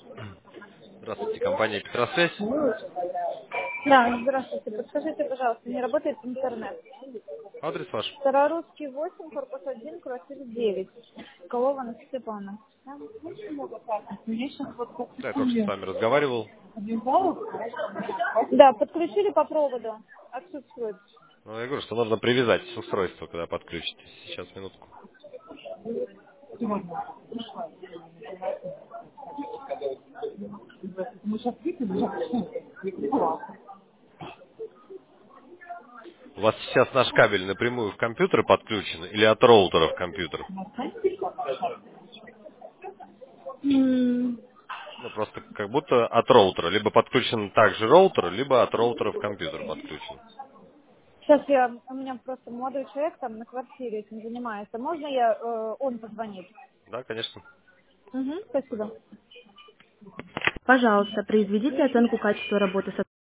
Здравствуйте, компания Петросвязь. Да, здравствуйте. Подскажите, пожалуйста, не работает интернет. Адрес ваш. Старорусский 8, корпус 1, квартира 9. Колована Степана. Да, я только что с вами разговаривал. Да, подключили по проводу. Отсутствует. Ну, я говорю, что нужно привязать устройство, когда подключитесь. Сейчас, минутку. У вас сейчас наш кабель напрямую в компьютер подключен или от роутера в компьютер? М, Ну, просто как будто от роутера. Либо подключен также роутер, либо от роутера в компьютер подключен. Сейчас у меня просто молодой человек там на квартире этим занимается. Можно он позвонит? Да, конечно. Угу, спасибо. Пожалуйста, произведите оценку качества работы